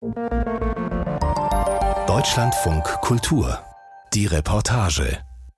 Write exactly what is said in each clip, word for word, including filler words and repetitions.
Deutschlandfunk Kultur. Die Reportage.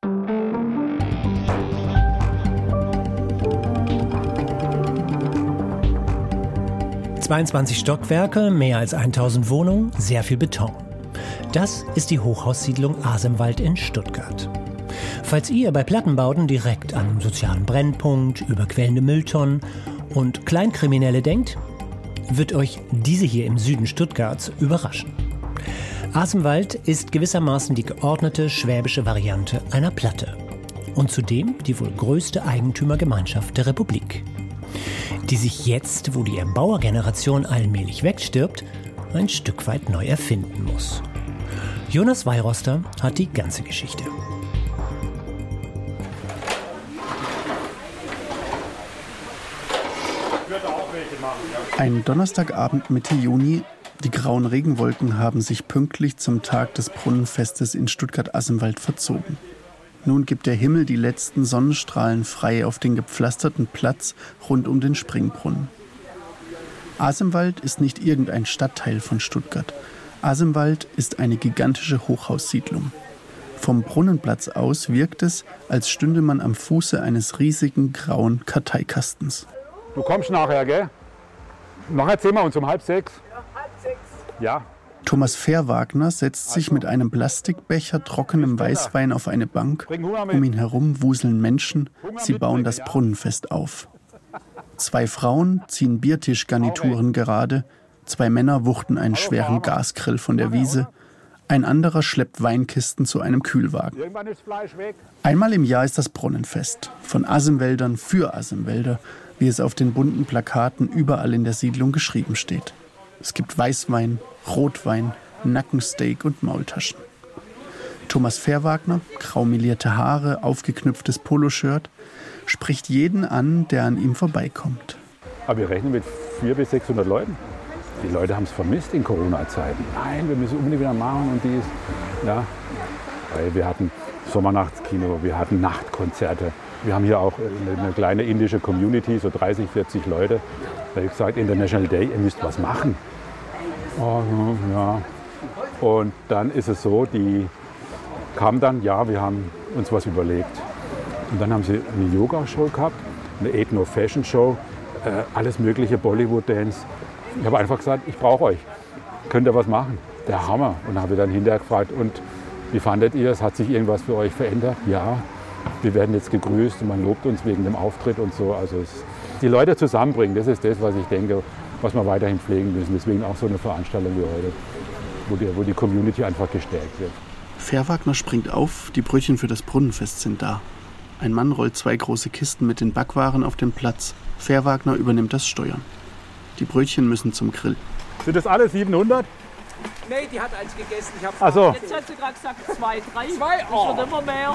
zweiundzwanzig Stockwerke, mehr als tausend Wohnungen, sehr viel Beton. Das ist die Hochhaussiedlung Asemwald in Stuttgart. Falls ihr bei Plattenbauten direkt an einen sozialen Brennpunkt, überquellende Mülltonnen und Kleinkriminelle denkt, wird euch diese hier im Süden Stuttgarts überraschen. Asemwald ist gewissermaßen die geordnete schwäbische Variante einer Platte. Und zudem die wohl größte Eigentümergemeinschaft der Republik, die sich jetzt, wo die Erbauergeneration allmählich wegstirbt, ein Stück weit neu erfinden muss. Jonas Weihroster hat die ganze Geschichte. Ein Donnerstagabend Mitte Juni. Die grauen Regenwolken haben sich pünktlich zum Tag des Brunnenfestes in Stuttgart-Asemwald verzogen. Nun gibt der Himmel die letzten Sonnenstrahlen frei auf den gepflasterten Platz rund um den Springbrunnen. Asemwald ist nicht irgendein Stadtteil von Stuttgart. Asemwald ist eine gigantische Hochhaussiedlung. Vom Brunnenplatz aus wirkt es, als stünde man am Fuße eines riesigen grauen Karteikastens. Du kommst nachher, gell? Nachher sehen wir uns um halb sechs. Ja, halb sechs. Ja. Thomas Fährwagner setzt sich mit einem Plastikbecher trockenem Weißwein auf eine Bank. Um ihn herum wuseln Menschen. Sie bauen das Brunnenfest auf. Zwei Frauen ziehen Biertischgarnituren gerade. Zwei Männer wuchten einen schweren Gasgrill von der Wiese. Ein anderer schleppt Weinkisten zu einem Kühlwagen. Einmal im Jahr ist das Brunnenfest. Von Asemwäldern für Asemwälder, wie es auf den bunten Plakaten überall in der Siedlung geschrieben steht. Es gibt Weißwein, Rotwein, Nackensteak und Maultaschen. Thomas Fährwagner, grau melierte Haare, aufgeknüpftes Poloshirt, spricht jeden an, der an ihm vorbeikommt. Aber wir rechnen mit vierhundert bis sechshundert Leuten. Die Leute haben es vermisst in Corona-Zeiten. Nein, wir müssen unbedingt wieder machen und dies. Ja, weil wir hatten Sommernachtskino, wir hatten Nachtkonzerte. Wir haben hier auch eine kleine indische Community, so dreißig, vierzig Leute. Da habe ich gesagt, International Day, ihr müsst was machen. Oh, ja. Und dann ist es so, die kamen dann, ja, wir haben uns was überlegt. Und dann haben sie eine Yoga-Show gehabt, eine Ethno-Fashion-Show, äh, alles mögliche, Bollywood-Dance. Ich habe einfach gesagt, ich brauche euch. Könnt ihr was machen? Der Hammer. Und dann habe ich dann hinterher gefragt, und wie fandet ihr es? Hat sich irgendwas für euch verändert? Ja. Wir werden jetzt gegrüßt und man lobt uns wegen dem Auftritt und so. Also es, die Leute zusammenbringen, das ist das, was ich denke, was wir weiterhin pflegen müssen. Deswegen auch so eine Veranstaltung wie heute, wo die, wo die Community einfach gestärkt wird. Fährwagner springt auf, die Brötchen für das Brunnenfest sind da. Ein Mann rollt zwei große Kisten mit den Backwaren auf den Platz. Fährwagner übernimmt das Steuern. Die Brötchen müssen zum Grill. Sind das alle siebenhundert? Nee, die hat eins gegessen. Ich Ach so. Jetzt hat sie gerade gesagt zwei, drei. Zwei? Oh. Das wird immer mehr.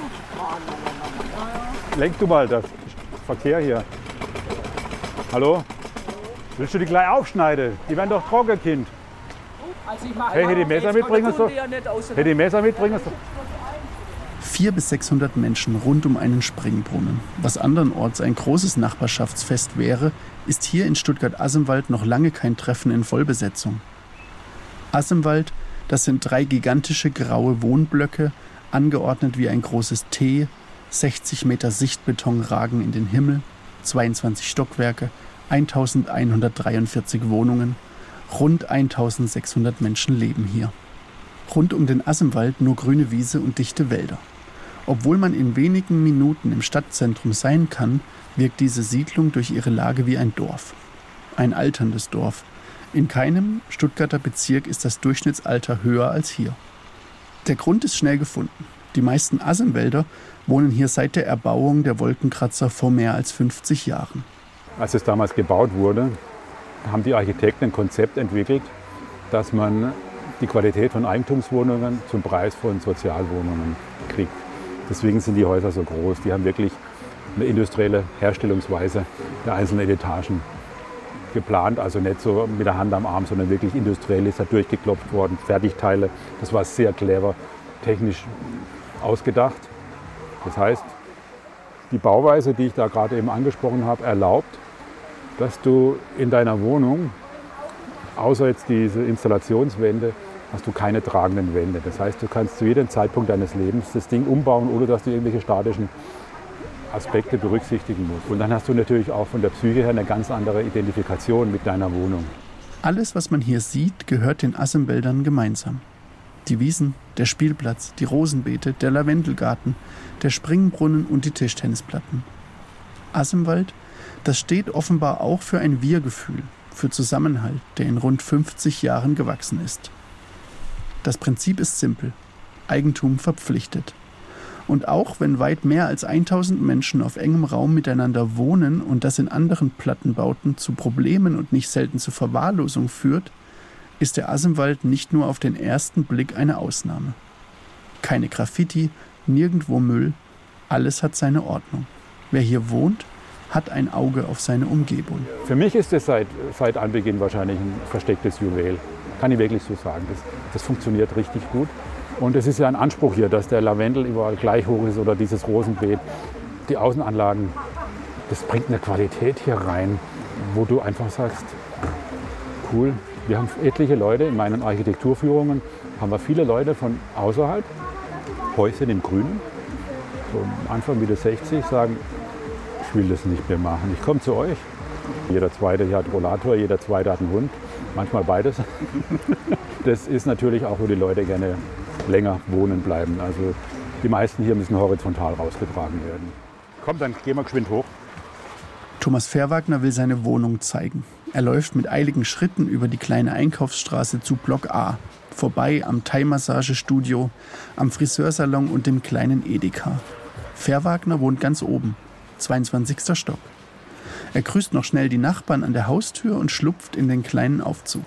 Lenk du mal das Verkehr hier. Hallo? Willst du die gleich aufschneiden? Die werden doch trocken, Kind. Also ich mache hey, hätte die Messer mitbringen so? Ja Hätte die Messer mitbringen so? Vierhundert bis sechshundert Menschen rund um einen Springbrunnen. Was andernorts ein großes Nachbarschaftsfest wäre, ist hier in Stuttgart-Asemwald noch lange kein Treffen in Vollbesetzung. Asemwald, das sind drei gigantische graue Wohnblöcke, angeordnet wie ein großes T, sechzig Meter Sichtbeton ragen in den Himmel, zweiundzwanzig Stockwerke, eintausendeinhundertdreiundvierzig Wohnungen, rund eintausendsechshundert Menschen leben hier. Rund um den Asemwald nur grüne Wiese und dichte Wälder. Obwohl man in wenigen Minuten im Stadtzentrum sein kann, wirkt diese Siedlung durch ihre Lage wie ein Dorf. Ein alterndes Dorf. In keinem Stuttgarter Bezirk ist das Durchschnittsalter höher als hier. Der Grund ist schnell gefunden. Die meisten Asemwälder wohnen hier seit der Erbauung der Wolkenkratzer vor mehr als fünfzig Jahren. Als es damals gebaut wurde, haben die Architekten ein Konzept entwickelt, dass man die Qualität von Eigentumswohnungen zum Preis von Sozialwohnungen kriegt. Deswegen sind die Häuser so groß. Die haben wirklich eine industrielle Herstellungsweise der einzelnen Etagen geplant. Also nicht so mit der Hand am Arm, sondern wirklich industriell ist da durchgeklopft worden. Fertigteile, das war sehr clever, technisch ausgedacht. Das heißt, die Bauweise, die ich da gerade eben angesprochen habe, erlaubt, dass du in deiner Wohnung außer jetzt diese Installationswände, hast du keine tragenden Wände. Das heißt, du kannst zu jedem Zeitpunkt deines Lebens das Ding umbauen, ohne dass du irgendwelche statischen Aspekte berücksichtigen musst. Und dann hast du natürlich auch von der Psyche her eine ganz andere Identifikation mit deiner Wohnung. Alles, was man hier sieht, gehört den Asemwäldern gemeinsam. Die Wiesen, der Spielplatz, die Rosenbeete, der Lavendelgarten, der Springbrunnen und die Tischtennisplatten. Asemwald, das steht offenbar auch für ein Wir-Gefühl, für Zusammenhalt, der in rund fünfzig Jahren gewachsen ist. Das Prinzip ist simpel. Eigentum verpflichtet. Und auch wenn weit mehr als tausend Menschen auf engem Raum miteinander wohnen und das in anderen Plattenbauten zu Problemen und nicht selten zu Verwahrlosung führt, ist der Asemwald nicht nur auf den ersten Blick eine Ausnahme. Keine Graffiti, nirgendwo Müll, alles hat seine Ordnung. Wer hier wohnt, hat ein Auge auf seine Umgebung. Für mich ist es seit, seit Anbeginn wahrscheinlich ein verstecktes Juwel. Kann ich wirklich so sagen. Das, das funktioniert richtig gut. Und es ist ja ein Anspruch hier, dass der Lavendel überall gleich hoch ist oder dieses Rosenbeet. Die Außenanlagen, das bringt eine Qualität hier rein, wo du einfach sagst, cool. Wir haben etliche Leute in meinen Architekturführungen, haben wir viele Leute von außerhalb, Häuschen im Grünen, so Anfang Mitte sechzig, sagen, ich will das nicht mehr machen, ich komme zu euch. Jeder Zweite hier hat Rollator, jeder Zweite hat einen Hund, manchmal beides. Das ist natürlich auch, wo die Leute gerne länger wohnen bleiben. Also die meisten hier müssen horizontal rausgetragen werden. Komm, dann gehen wir geschwind hoch. Thomas Fährwagner will seine Wohnung zeigen. Er läuft mit eiligen Schritten über die kleine Einkaufsstraße zu Block A, vorbei am Thai-Massagestudio, am Friseursalon und dem kleinen Edeka. Fährwagner wohnt ganz oben, zweiundzwanzigster Stock. Er grüßt noch schnell die Nachbarn an der Haustür und schlupft in den kleinen Aufzug.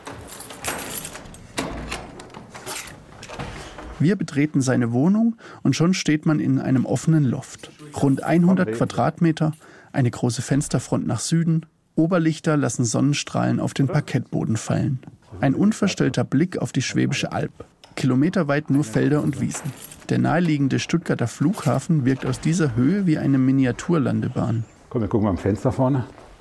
Wir betreten seine Wohnung und schon steht man in einem offenen Loft. Rund hundert Quadratmeter, eine große Fensterfront nach Süden, Oberlichter lassen Sonnenstrahlen auf den Parkettboden fallen. Ein unverstellter Blick auf die Schwäbische Alb. Kilometerweit nur Felder und Wiesen. Der naheliegende Stuttgarter Flughafen wirkt aus dieser Höhe wie eine Miniaturlandebahn. Komm, wir gucken mal am Fenster vorne.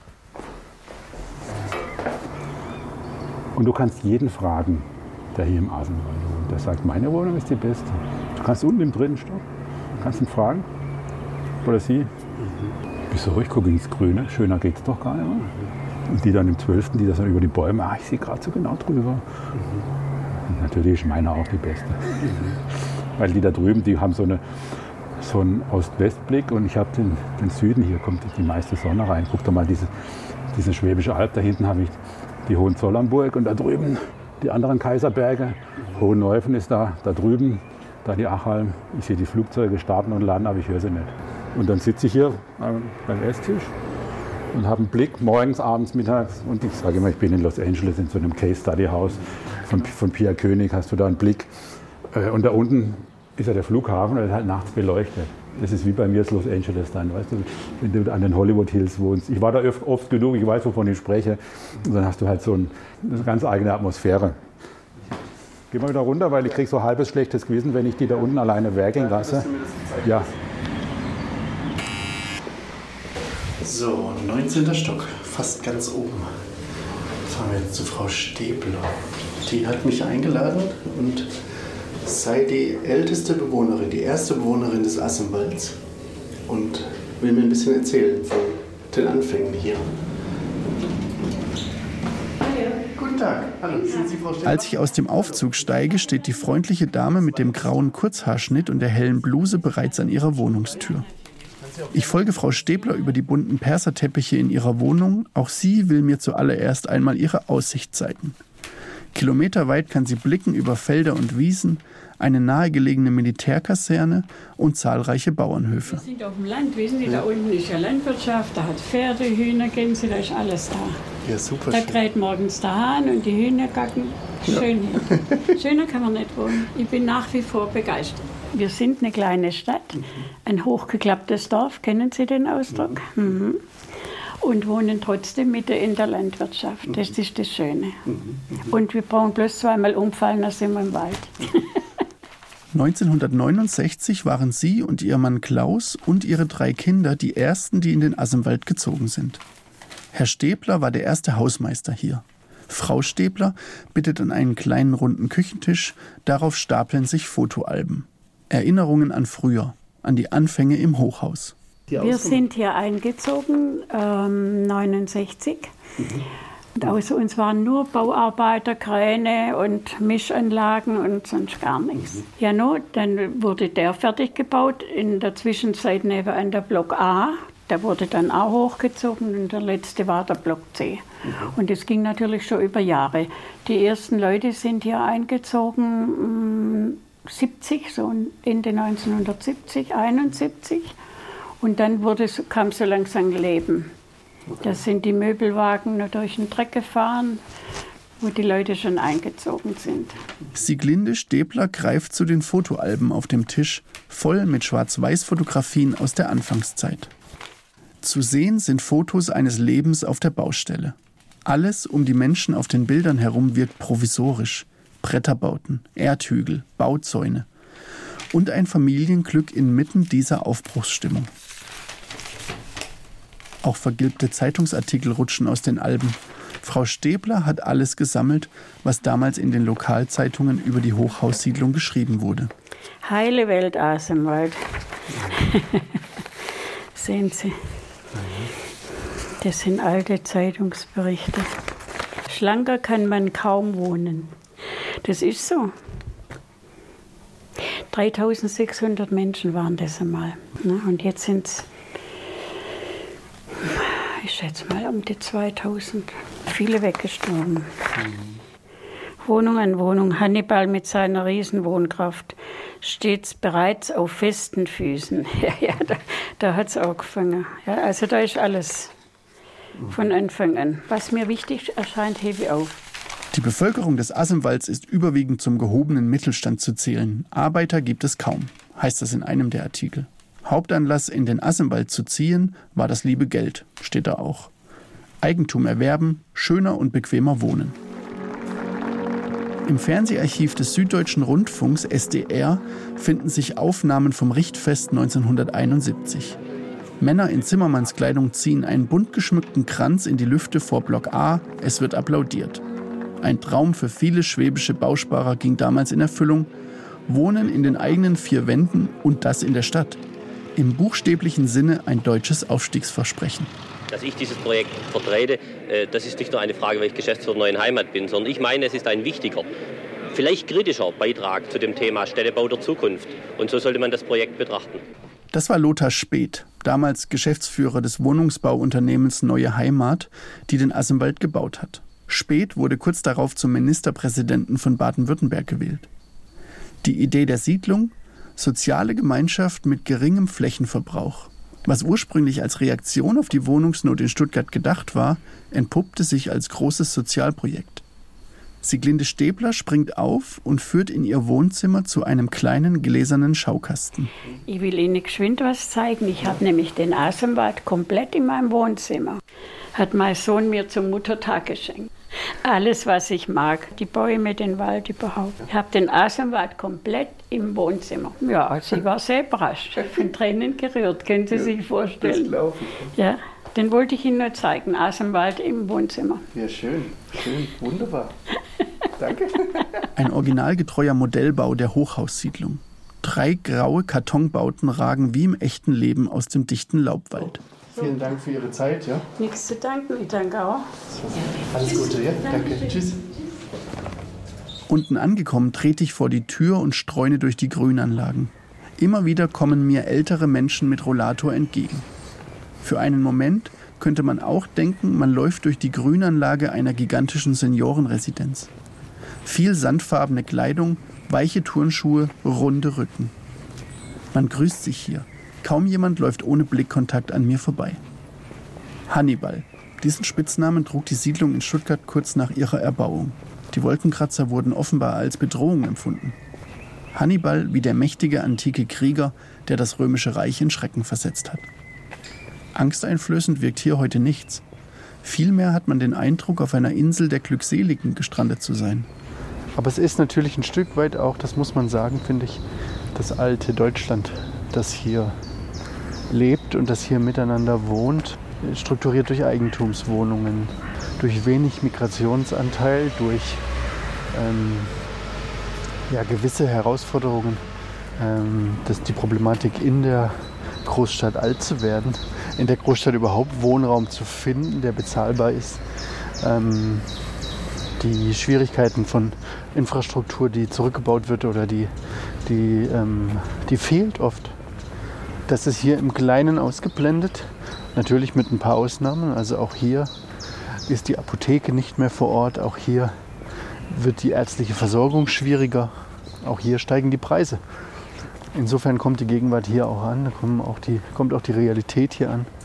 Und du kannst jeden fragen, der hier im Asemwald wohnt. Der sagt, meine Wohnung ist die beste. Du kannst unten im dritten Stock, kannst ihn fragen. Oder sie. Bist du ruhig, guck ins Grüne, schöner geht's doch gar nicht mehr. Und die dann im zwölften, die das dann über die Bäume, ah, ich sehe gerade so genau drüber. Und natürlich ist meine auch die beste. Weil die da drüben, die haben so, eine, so einen Ost-West-Blick und ich habe den, den Süden, hier kommt die meiste Sonne rein. Guck doch mal, diese, diese Schwäbische Alb, da hinten habe ich die Hohenzollernburg und da drüben die anderen Kaiserberge. Hohenneuffen ist da, da drüben, da die Achalm. Ich sehe die Flugzeuge starten und landen, aber ich höre sie nicht. Und dann sitze ich hier beim Esstisch und habe einen Blick morgens, abends, mittags. Und ich sage immer, ich bin in Los Angeles in so einem Case-Study-Haus von, von Pia König, hast du da einen Blick. Und da unten ist ja der Flughafen, der ist halt nachts beleuchtet. Das ist wie bei mir das Los Angeles dann, weißt du, wenn du an den Hollywood Hills wohnst. Ich war da oft, oft genug, ich weiß, wovon ich spreche. Und dann hast du halt so ein, eine ganz eigene Atmosphäre. Geh mal wieder runter, weil ich kriege so halbes schlechtes Gewissen, wenn ich die da unten alleine werkeln lasse. Ja. So, neunzehnter Stock, fast ganz oben. Fahren wir jetzt zu Frau Stäbler. Die hat mich eingeladen und sei die älteste Bewohnerin, die erste Bewohnerin des Asemwalds und will mir ein bisschen erzählen von den Anfängen hier. Guten Tag. Hallo, sind Sie Frau Stäbler? Als ich aus dem Aufzug steige, steht die freundliche Dame mit dem grauen Kurzhaarschnitt und der hellen Bluse bereits an ihrer Wohnungstür. Ich folge Frau Stäbler über die bunten Perserteppiche in ihrer Wohnung. Auch sie will mir zuallererst einmal ihre Aussicht zeigen. Kilometerweit kann sie blicken über Felder und Wiesen, eine nahegelegene Militärkaserne und zahlreiche Bauernhöfe. Wir sind auf dem Land, wissen Sie, da unten ist ja Landwirtschaft, da hat Pferde, Hühner, Gänse, da ist alles da. Ja, super. Da kräht morgens der Hahn und die Hühner gacken. Schön hier. Schöner kann man nicht wohnen. Ich bin nach wie vor begeistert. Wir sind eine kleine Stadt, ein hochgeklapptes Dorf, kennen Sie den Ausdruck? Mhm. Und wohnen trotzdem mitten in der Landwirtschaft. Das ist das Schöne. Und wir brauchen bloß zweimal umfallen, dann sind wir im Wald. neunzehnhundertneunundsechzig waren sie und ihr Mann Klaus und ihre drei Kinder die ersten, die in den Asemwald gezogen sind. Herr Stäbler war der erste Hausmeister hier. Frau Stäbler bittet an einen kleinen runden Küchentisch, darauf stapeln sich Fotoalben. Erinnerungen an früher, an die Anfänge im Hochhaus. Wir sind hier eingezogen, ähm, neunundsechzig. Mhm. Und außer uns waren nur Bauarbeiter, Kräne und Mischanlagen und sonst gar nichts. Mhm. Ja, no, dann wurde der fertig gebaut. In der Zwischenzeit nebenan der Block A. Der wurde dann auch hochgezogen und der letzte war der Block C. Mhm. Und das ging natürlich schon über Jahre. Die ersten Leute sind hier eingezogen mh, siebzig, so Ende neunzehnhundertsiebzig, einundsiebzig. Und dann wurde, kam so langsam Leben. Da sind die Möbelwagen noch durch den Dreck gefahren, wo die Leute schon eingezogen sind. Sieglinde Stäbler greift zu den Fotoalben auf dem Tisch, voll mit Schwarz-Weiß-Fotografien aus der Anfangszeit. Zu sehen sind Fotos eines Lebens auf der Baustelle. Alles um die Menschen auf den Bildern herum wirkt provisorisch. Bretterbauten, Erdhügel, Bauzäune. Und ein Familienglück inmitten dieser Aufbruchsstimmung. Auch vergilbte Zeitungsartikel rutschen aus den Alben. Frau Stäbler hat alles gesammelt, was damals in den Lokalzeitungen über die Hochhaussiedlung geschrieben wurde. Heile Welt Asemwald. Sehen Sie, das sind alte Zeitungsberichte. Schlanker kann man kaum wohnen. Das ist so. dreitausendsechshundert Menschen waren das einmal. Und jetzt sind es, ich schätze mal, um die zweitausend. Viele weggestorben. Mhm. Wohnung an Wohnung. Hannibal mit seiner Riesenwohnkraft. Stets bereits auf festen Füßen. Ja, ja, da, da hat es angefangen. Ja, also da ist alles von Anfang an. Was mir wichtig erscheint, hebe ich auf. Die Bevölkerung des Asemwalds ist überwiegend zum gehobenen Mittelstand zu zählen. Arbeiter gibt es kaum, heißt es in einem der Artikel. Hauptanlass, in den Asemwald zu ziehen, war das liebe Geld, steht da auch. Eigentum erwerben, schöner und bequemer wohnen. Im Fernseharchiv des Süddeutschen Rundfunks S D R finden sich Aufnahmen vom Richtfest neunzehnhunderteinundsiebzig. Männer in Zimmermannskleidung ziehen einen bunt geschmückten Kranz in die Lüfte vor Block A, es wird applaudiert. Ein Traum für viele schwäbische Bausparer ging damals in Erfüllung. Wohnen in den eigenen vier Wänden und das in der Stadt. Im buchstäblichen Sinne ein deutsches Aufstiegsversprechen. Dass ich dieses Projekt vertrete, das ist nicht nur eine Frage, weil ich Geschäftsführer Neuen Heimat bin, sondern ich meine, es ist ein wichtiger, vielleicht kritischer Beitrag zu dem Thema Städtebau der Zukunft. Und so sollte man das Projekt betrachten. Das war Lothar Späth, damals Geschäftsführer des Wohnungsbauunternehmens Neue Heimat, die den Asemwald gebaut hat. Späth wurde kurz darauf zum Ministerpräsidenten von Baden-Württemberg gewählt. Die Idee der Siedlung? Soziale Gemeinschaft mit geringem Flächenverbrauch. Was ursprünglich als Reaktion auf die Wohnungsnot in Stuttgart gedacht war, entpuppte sich als großes Sozialprojekt. Sieglinde Stäbler springt auf und führt in ihr Wohnzimmer zu einem kleinen gläsernen Schaukasten. Ich will Ihnen geschwind was zeigen. Ich habe nämlich den Asemwald komplett in meinem Wohnzimmer. Hat mein Sohn mir zum Muttertag geschenkt. Alles, was ich mag. Die Bäume, den Wald überhaupt. Ich habe den Asemwald komplett im Wohnzimmer. Ja, also ich war sehr überrascht. Ich bin Tränen gerührt, können Sie ja, sich vorstellen. Das ja, den wollte ich Ihnen nur zeigen. Asemwald im Wohnzimmer. Ja, schön. Schön, wunderbar. Danke. Ein originalgetreuer Modellbau der Hochhaussiedlung. Drei graue Kartonbauten ragen wie im echten Leben aus dem dichten Laubwald. Vielen Dank für Ihre Zeit. Ja? Nichts zu danken, ich danke auch. Alles Gute, ja? Danke. Tschüss. Unten angekommen trete ich vor die Tür und streune durch die Grünanlagen. Immer wieder kommen mir ältere Menschen mit Rollator entgegen. Für einen Moment könnte man auch denken, man läuft durch die Grünanlage einer gigantischen Seniorenresidenz. Viel sandfarbene Kleidung, weiche Turnschuhe, runde Rücken. Man grüßt sich hier. Kaum jemand läuft ohne Blickkontakt an mir vorbei. Hannibal. Diesen Spitznamen trug die Siedlung in Stuttgart kurz nach ihrer Erbauung. Die Wolkenkratzer wurden offenbar als Bedrohung empfunden. Hannibal wie der mächtige antike Krieger, der das Römische Reich in Schrecken versetzt hat. Angsteinflößend wirkt hier heute nichts. Vielmehr hat man den Eindruck, auf einer Insel der Glückseligen gestrandet zu sein. Aber es ist natürlich ein Stück weit auch, das muss man sagen, finde ich, das alte Deutschland, das hier lebt und das hier miteinander wohnt, strukturiert durch Eigentumswohnungen, durch wenig Migrationsanteil, durch ähm, ja, gewisse Herausforderungen, ähm, dass die Problematik in der Großstadt alt zu werden, in der Großstadt überhaupt Wohnraum zu finden, der bezahlbar ist, ähm, die Schwierigkeiten von Infrastruktur, die zurückgebaut wird oder die, die, ähm, die fehlt oft. Das ist hier im Kleinen ausgeblendet, natürlich mit ein paar Ausnahmen. Also auch hier ist die Apotheke nicht mehr vor Ort, auch hier wird die ärztliche Versorgung schwieriger, auch hier steigen die Preise. Insofern kommt die Gegenwart hier auch an, da kommen auch die, kommt auch die Realität hier an.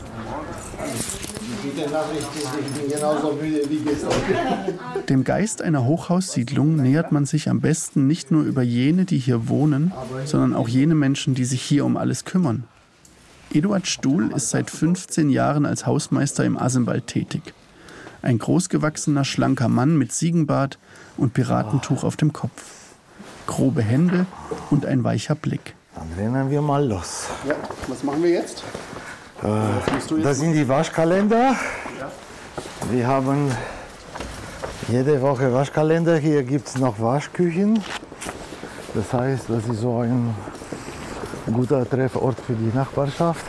Dem Geist einer Hochhaussiedlung nähert man sich am besten nicht nur über jene, die hier wohnen, sondern auch jene Menschen, die sich hier um alles kümmern. Eduard Stuhl ist seit fünfzehn Jahren als Hausmeister im Asemwald tätig. Ein großgewachsener, schlanker Mann mit Ziegenbart und Piratentuch auf dem Kopf. Grobe Hände und ein weicher Blick. Dann rennen wir mal los. Ja, was machen wir jetzt? Äh, das sind die Waschkalender. Ja. Wir haben jede Woche Waschkalender. Hier gibt es noch Waschküchen. Das heißt, das ist so ein guter Treffort für die Nachbarschaft.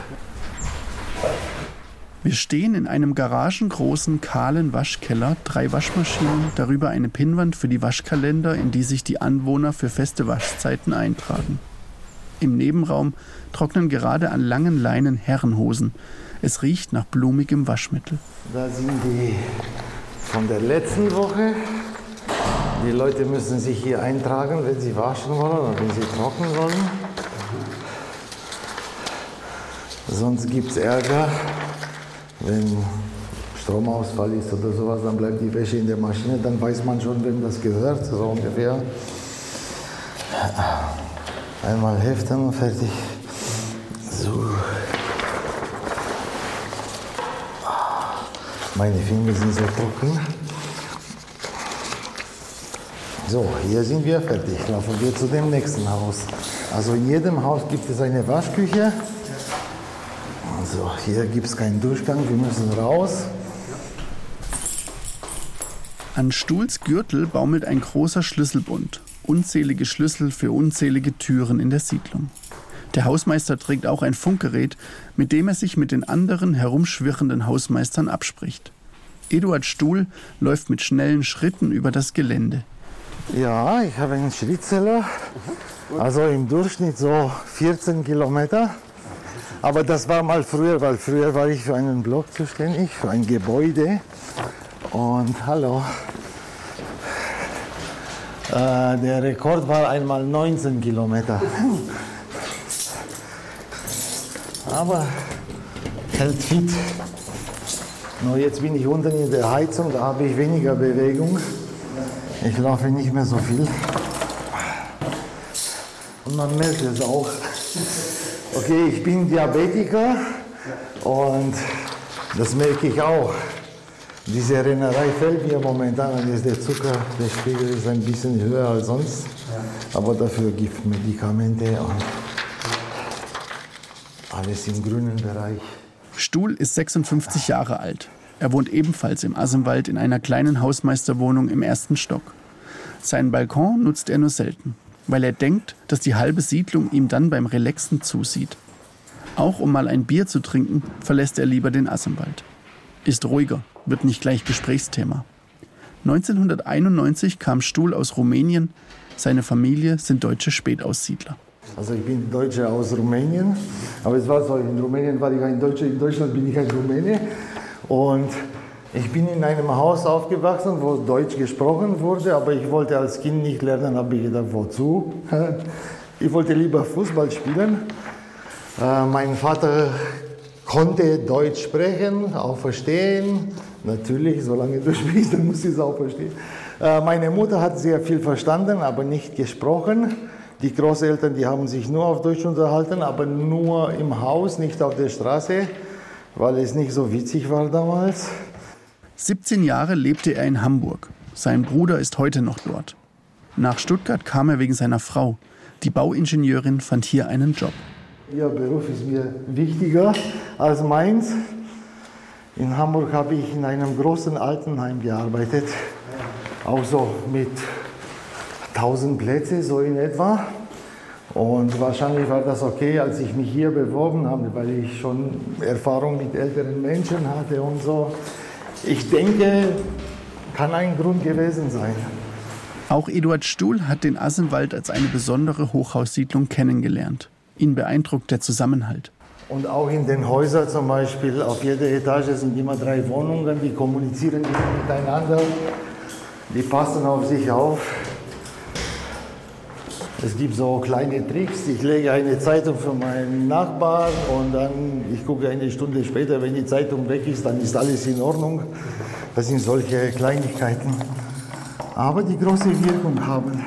Wir stehen in einem garagengroßen, kahlen Waschkeller, drei Waschmaschinen, darüber eine Pinnwand für die Waschkalender, in die sich die Anwohner für feste Waschzeiten eintragen. Im Nebenraum trocknen gerade an langen Leinen Herrenhosen. Es riecht nach blumigem Waschmittel. Da sind die von der letzten Woche. Die Leute müssen sich hier eintragen, wenn sie waschen wollen oder wenn sie trocknen wollen. Sonst gibt es Ärger, wenn Stromausfall ist oder sowas, dann bleibt die Wäsche in der Maschine, dann weiß man schon, wem das gehört, so ungefähr. Einmal heften und fertig. So. Meine Finger sind so trocken. So, hier sind wir fertig. Laufen wir zu dem nächsten Haus. Also in jedem Haus gibt es eine Waschküche. Also hier gibt es keinen Durchgang, wir müssen raus. An Stuhls Gürtel baumelt ein großer Schlüsselbund. Unzählige Schlüssel für unzählige Türen in der Siedlung. Der Hausmeister trägt auch ein Funkgerät, mit dem er sich mit den anderen herumschwirrenden Hausmeistern abspricht. Eduard Stuhl läuft mit schnellen Schritten über das Gelände. Ja, ich habe einen Schrittzähler, also im Durchschnitt so vierzehn Kilometer. Aber das war mal früher, weil früher war ich für einen Block zuständig, für ein Gebäude. Und hallo. Äh, der Rekord war einmal neunzehn Kilometer. Aber hält fit. Nur jetzt bin ich unten in der Heizung, da habe ich weniger Bewegung. Ich laufe nicht mehr so viel. Und man merkt es auch. Okay, ich bin Diabetiker und das merke ich auch. Diese Rennerei fällt mir momentan, ist der Zucker, der Spiegel ist ein bisschen höher als sonst. Aber dafür gibt es Medikamente und alles im grünen Bereich. Stuhl ist sechsundfünfzig Jahre alt. Er wohnt ebenfalls im Asemwald in einer kleinen Hausmeisterwohnung im ersten Stock. Seinen Balkon nutzt er nur selten, weil er denkt, dass die halbe Siedlung ihm dann beim Relaxen zusieht. Auch um mal ein Bier zu trinken, verlässt er lieber den Asemwald. Ist ruhiger, wird nicht gleich Gesprächsthema. neunzehnhunderteinundneunzig kam Stuhl aus Rumänien. Seine Familie sind deutsche Spätaussiedler. Also ich bin Deutscher aus Rumänien, aber es war so, in Rumänien war ich ein Deutscher, in Deutschland bin ich ein Rumäne. Und ich bin in einem Haus aufgewachsen, wo Deutsch gesprochen wurde, aber ich wollte als Kind nicht lernen, habe ich gedacht, wozu? Ich wollte lieber Fußball spielen. Äh, mein Vater konnte Deutsch sprechen, auch verstehen. Natürlich, solange du sprichst, dann musst du es auch verstehen. Äh, meine Mutter hat sehr viel verstanden, aber nicht gesprochen. Die Großeltern, die haben sich nur auf Deutsch unterhalten, aber nur im Haus, nicht auf der Straße, weil es nicht so witzig war damals. siebzehn Jahre lebte er in Hamburg. Sein Bruder ist heute noch dort. Nach Stuttgart kam er wegen seiner Frau. Die Bauingenieurin fand hier einen Job. Ihr Beruf ist mir wichtiger als meins. In Hamburg habe ich in einem großen Altenheim gearbeitet, auch so mit tausend Plätzen, so in etwa. Und wahrscheinlich war das okay, als ich mich hier beworben habe, weil ich schon Erfahrung mit älteren Menschen hatte und so. Ich denke, kann ein Grund gewesen sein. Auch Eduard Stuhl hat den Asenwald als eine besondere Hochhaussiedlung kennengelernt. Ihn beeindruckt der Zusammenhalt. Und auch in den Häusern zum Beispiel, auf jeder Etage sind immer drei Wohnungen, die kommunizieren miteinander, die passen auf sich auf. Es gibt so kleine Tricks, ich lege eine Zeitung für meinen Nachbarn und dann, ich gucke eine Stunde später, wenn die Zeitung weg ist, dann ist alles in Ordnung. Das sind solche Kleinigkeiten, aber die große Wirkung haben.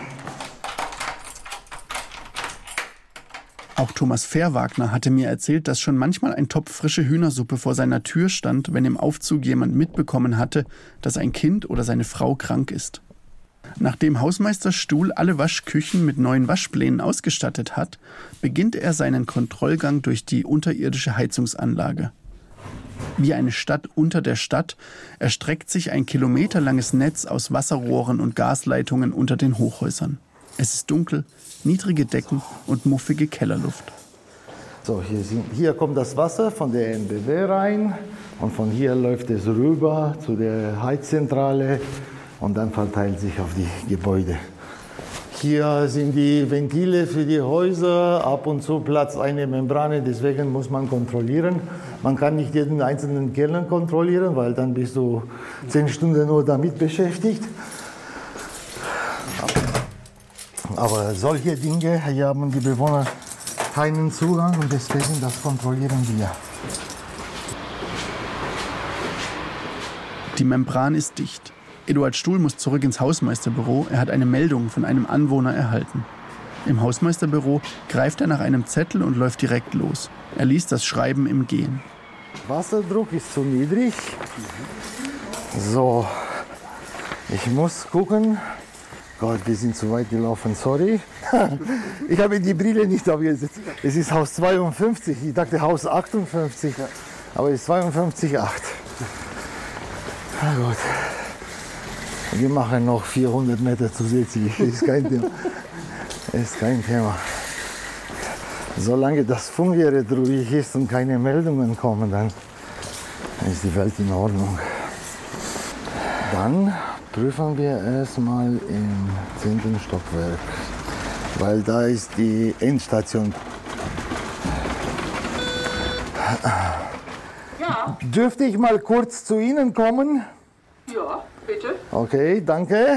Auch Thomas Fährwagner hatte mir erzählt, dass schon manchmal ein Topf frische Hühnersuppe vor seiner Tür stand, wenn im Aufzug jemand mitbekommen hatte, dass ein Kind oder seine Frau krank ist. Nachdem Hausmeister Stuhl alle Waschküchen mit neuen Waschplänen ausgestattet hat, beginnt er seinen Kontrollgang durch die unterirdische Heizungsanlage. Wie eine Stadt unter der Stadt erstreckt sich ein kilometerlanges Netz aus Wasserrohren und Gasleitungen unter den Hochhäusern. Es ist dunkel, niedrige Decken und muffige Kellerluft. So, hier, sind, hier kommt das Wasser von der N B W rein und von hier läuft es rüber zu der Heizzentrale und dann verteilt sich auf die Gebäude. Hier sind die Ventile für die Häuser, ab und zu platzt eine Membrane, deswegen muss man kontrollieren. Man kann nicht jeden einzelnen Keller kontrollieren, weil dann bist du zehn Stunden nur damit beschäftigt. Aber solche Dinge, hier haben die Bewohner keinen Zugang und deswegen das kontrollieren wir. Die Membran ist dicht. Eduard Stuhl muss zurück ins Hausmeisterbüro. Er hat eine Meldung von einem Anwohner erhalten. Im Hausmeisterbüro greift er nach einem Zettel und läuft direkt los. Er liest das Schreiben im Gehen. Wasserdruck ist zu niedrig. So, ich muss gucken. Gott, wir sind zu weit gelaufen, sorry. Ich habe die Brille nicht aufgesetzt. Es ist Haus zweiundfünfzig, ich dachte Haus achtundfünfzig, aber es ist zweiundfünfzig Komma acht. Na gut. Wir machen noch vierhundert Meter zusätzlich, ist kein Thema. Ist kein Thema. Solange das Funkgerät ruhig ist und keine Meldungen kommen, dann ist die Welt in Ordnung. Dann prüfen wir erstmal im zehnten Stockwerk, weil da ist die Endstation. Ja. Dürfte ich mal kurz zu Ihnen kommen? Ja, bitte. Okay, danke.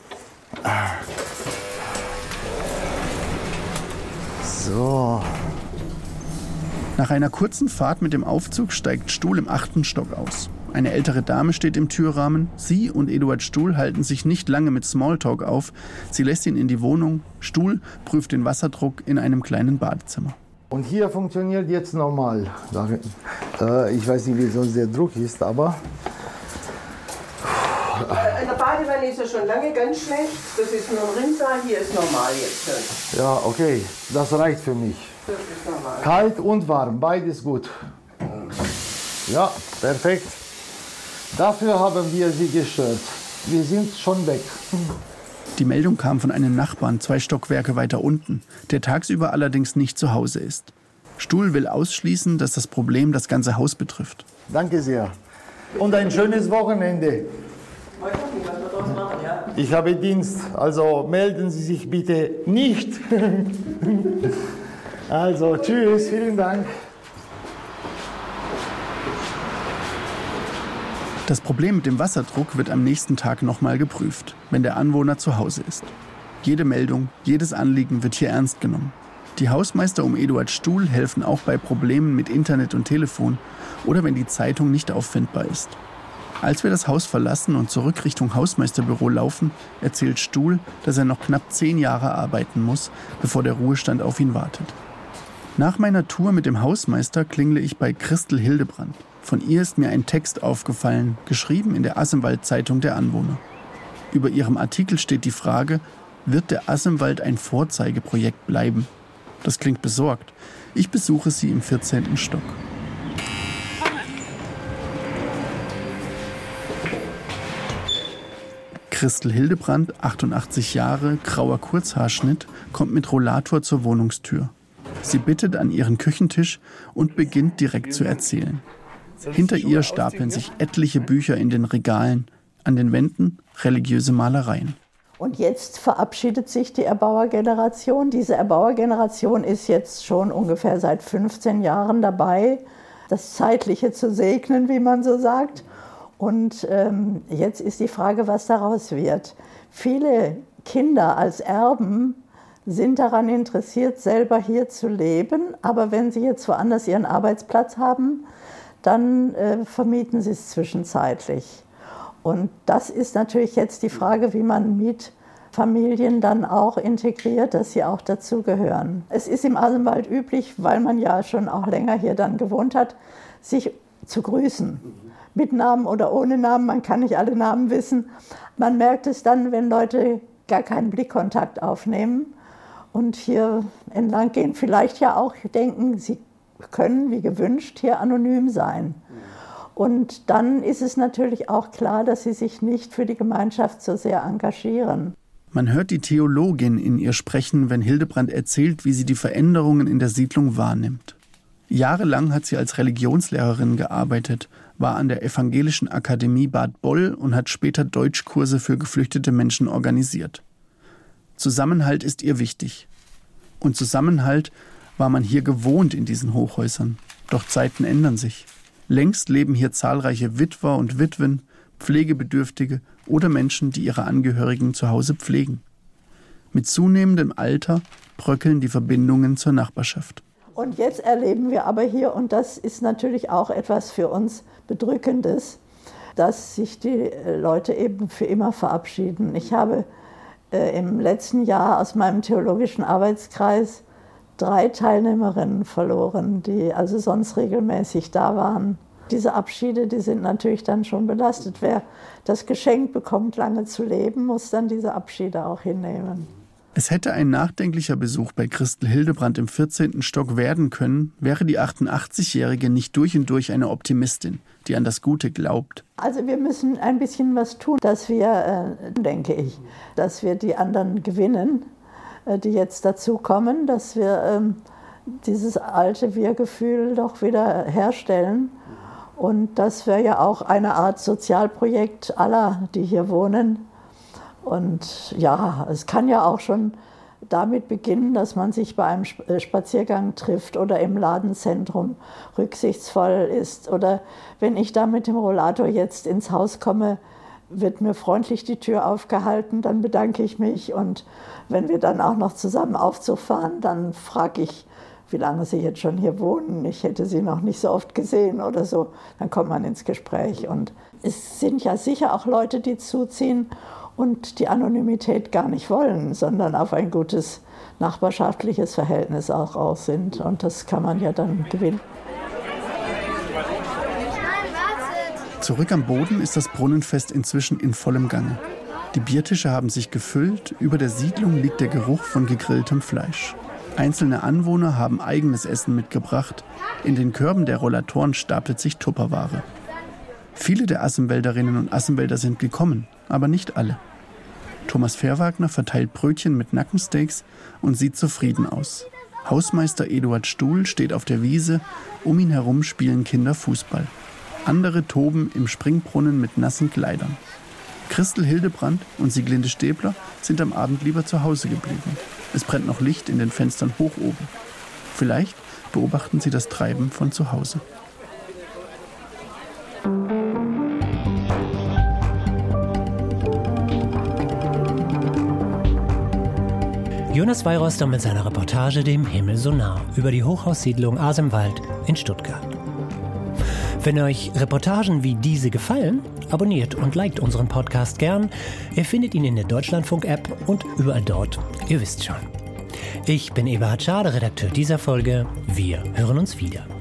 So. Nach einer kurzen Fahrt mit dem Aufzug steigt Stuhl im achten Stock aus. Eine ältere Dame steht im Türrahmen. Sie und Eduard Stuhl halten sich nicht lange mit Smalltalk auf. Sie lässt ihn in die Wohnung. Stuhl prüft den Wasserdruck in einem kleinen Badezimmer. Und hier funktioniert jetzt normal. Ich weiß nicht, wie sonst der Druck ist, aber... In der Badewanne ist er schon lange ganz schlecht. Das ist nur ein Rinnsal, hier ist normal jetzt schon. Ja, okay, das reicht für mich. Das ist normal. Kalt und warm, beides gut. Ja, perfekt. Dafür haben wir Sie gestört. Wir sind schon weg. Die Meldung kam von einem Nachbarn, zwei Stockwerke weiter unten, der tagsüber allerdings nicht zu Hause ist. Stuhl will ausschließen, dass das Problem das ganze Haus betrifft. Danke sehr. Und ein schönes Wochenende. Ich habe Dienst, also melden Sie sich bitte nicht. Also, tschüss, vielen Dank. Das Problem mit dem Wasserdruck wird am nächsten Tag nochmal geprüft, wenn der Anwohner zu Hause ist. Jede Meldung, jedes Anliegen wird hier ernst genommen. Die Hausmeister um Eduard Stuhl helfen auch bei Problemen mit Internet und Telefon oder wenn die Zeitung nicht auffindbar ist. Als wir das Haus verlassen und zurück Richtung Hausmeisterbüro laufen, erzählt Stuhl, dass er noch knapp zehn Jahre arbeiten muss, bevor der Ruhestand auf ihn wartet. Nach meiner Tour mit dem Hausmeister klingle ich bei Christel Hildebrand. Von ihr ist mir ein Text aufgefallen, geschrieben in der Asenwald-Zeitung der Anwohner. Über ihrem Artikel steht die Frage, wird der Asenwald ein Vorzeigeprojekt bleiben? Das klingt besorgt. Ich besuche sie im vierzehnten Stock. Christel Hildebrandt, achtundachtzig Jahre, grauer Kurzhaarschnitt, kommt mit Rollator zur Wohnungstür. Sie bittet an ihren Küchentisch und beginnt direkt zu erzählen. Hinter ihr stapeln sich etliche Bücher in den Regalen, an den Wänden religiöse Malereien. Und jetzt verabschiedet sich die Erbauergeneration. Diese Erbauergeneration ist jetzt schon ungefähr seit fünfzehn Jahren dabei, das Zeitliche zu segnen, wie man so sagt. Und ähm, jetzt ist die Frage, was daraus wird. Viele Kinder als Erben sind daran interessiert, selber hier zu leben. Aber wenn sie jetzt woanders ihren Arbeitsplatz haben, dann äh, vermieten sie es zwischenzeitlich. Und das ist natürlich jetzt die Frage, wie man Mietfamilien dann auch integriert, dass sie auch dazugehören. Es ist im Asemwald üblich, weil man ja schon auch länger hier dann gewohnt hat, sich zu grüßen. Mit Namen oder ohne Namen, man kann nicht alle Namen wissen. Man merkt es dann, wenn Leute gar keinen Blickkontakt aufnehmen und hier entlang gehen. Vielleicht ja auch denken, sie können, wie gewünscht, hier anonym sein. Und dann ist es natürlich auch klar, dass sie sich nicht für die Gemeinschaft so sehr engagieren. Man hört die Theologin in ihr sprechen, wenn Hildebrandt erzählt, wie sie die Veränderungen in der Siedlung wahrnimmt. Jahrelang hat sie als Religionslehrerin gearbeitet, war an der Evangelischen Akademie Bad Boll und hat später Deutschkurse für geflüchtete Menschen organisiert. Zusammenhalt ist ihr wichtig. Und Zusammenhalt war man hier gewohnt in diesen Hochhäusern. Doch Zeiten ändern sich. Längst leben hier zahlreiche Witwer und Witwen, Pflegebedürftige oder Menschen, die ihre Angehörigen zu Hause pflegen. Mit zunehmendem Alter bröckeln die Verbindungen zur Nachbarschaft. Und jetzt erleben wir aber hier, und das ist natürlich auch etwas für uns Bedrückendes, dass sich die Leute eben für immer verabschieden. Ich habe äh, im letzten Jahr aus meinem theologischen Arbeitskreis drei Teilnehmerinnen verloren, die also sonst regelmäßig da waren. Diese Abschiede, die sind natürlich dann schon belastet. Wer das Geschenk bekommt, lange zu leben, muss dann diese Abschiede auch hinnehmen. Es hätte ein nachdenklicher Besuch bei Christel Hildebrandt im vierzehnten Stock werden können, wäre die achtundachtzigjährige nicht durch und durch eine Optimistin, die an das Gute glaubt. Also wir müssen ein bisschen was tun, dass wir, äh, denke ich, dass wir die anderen gewinnen, die jetzt dazukommen, dass wir ähm, dieses alte Wir-Gefühl doch wieder herstellen. Und das wäre ja auch eine Art Sozialprojekt aller, die hier wohnen. Und ja, es kann ja auch schon damit beginnen, dass man sich bei einem Spaziergang trifft oder im Ladenzentrum rücksichtsvoll ist. Oder wenn ich da mit dem Rollator jetzt ins Haus komme, wird mir freundlich die Tür aufgehalten, dann bedanke ich mich. Und wenn wir dann auch noch zusammen Aufzug fahren, dann frage ich, wie lange Sie jetzt schon hier wohnen. Ich hätte Sie noch nicht so oft gesehen oder so. Dann kommt man ins Gespräch. Und es sind ja sicher auch Leute, die zuziehen und die Anonymität gar nicht wollen, sondern auf ein gutes nachbarschaftliches Verhältnis auch aus sind. Und das kann man ja dann gewinnen. Zurück am Boden ist das Brunnenfest inzwischen in vollem Gange. Die Biertische haben sich gefüllt, über der Siedlung liegt der Geruch von gegrilltem Fleisch. Einzelne Anwohner haben eigenes Essen mitgebracht. In den Körben der Rollatoren stapelt sich Tupperware. Viele der Assenwälderinnen und Assenwälder sind gekommen, aber nicht alle. Thomas Fairwagner verteilt Brötchen mit Nackensteaks und sieht zufrieden aus. Hausmeister Eduard Stuhl steht auf der Wiese, um ihn herum spielen Kinder Fußball. Andere toben im Springbrunnen mit nassen Kleidern. Christel Hildebrandt und Sieglinde Stäbler sind am Abend lieber zu Hause geblieben. Es brennt noch Licht in den Fenstern hoch oben. Vielleicht beobachten sie das Treiben von zu Hause. Jonas Weyrauster mit seiner Reportage Dem Himmel so nah über die Hochhaussiedlung Asemwald in Stuttgart. Wenn euch Reportagen wie diese gefallen, abonniert und liked unseren Podcast gern. Ihr findet ihn in der Deutschlandfunk-App und überall dort, ihr wisst schon. Ich bin Eberhard Schade, Redakteur dieser Folge. Wir hören uns wieder.